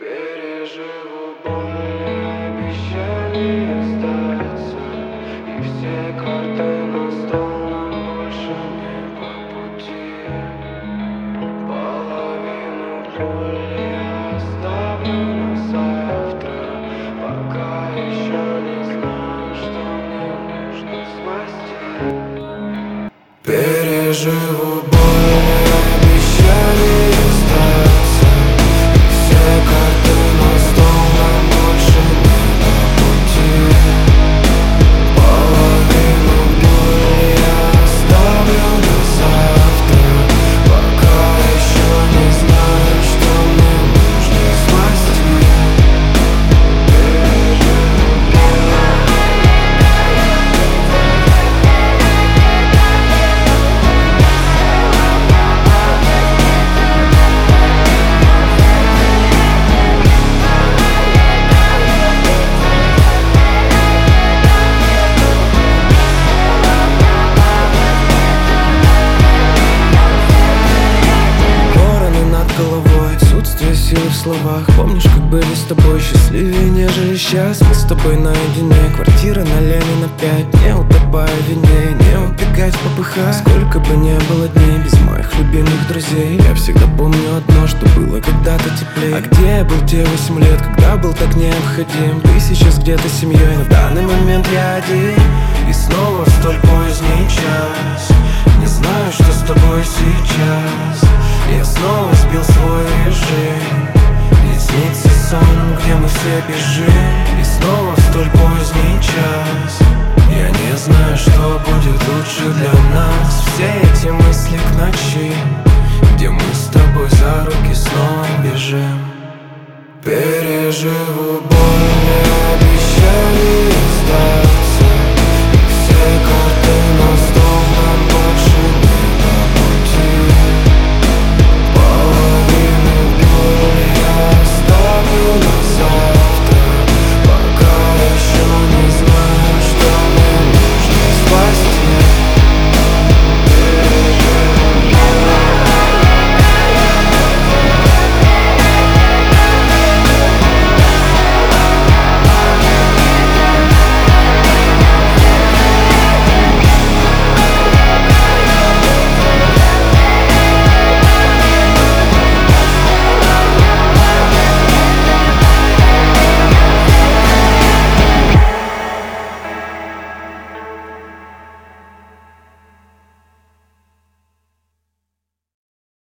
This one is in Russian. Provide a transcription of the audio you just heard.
Переживу боль, обещали остаться, и все карты на стол, нам больше не по пути. Половину боли я оставлю на завтра, пока еще не знаю, что мне нужно спасти. Переживу боль, обещали остаться, и все карты на стол, нам больше не по пути. Половину боли я оставлю на завтра, пока еще не знаю, что мне нужно спасти. Отсутствие силы в словах. Помнишь, как были с тобой счастливее, нежели сейчас? Мы с тобой наедине, квартира на Ленина 5. Не утопая в вине, не убегать в попыхах. Сколько бы не было дней без моих любимых друзей, я всегда помню одно, что было когда-то теплее. А где я был те 8 лет, когда был так необходим? Ты сейчас где-то с семьей, но в данный момент я один. И снова в столь поздний час не знаю, что с тобой сейчас. Я снова сбил свой режим, и снится сон, где мы все бежим. И снова в столь поздний час я не знаю, что будет лучше для нас. Все эти мысли к ночи, где мы с тобой за руки снова бежим. Переживу боль, обещали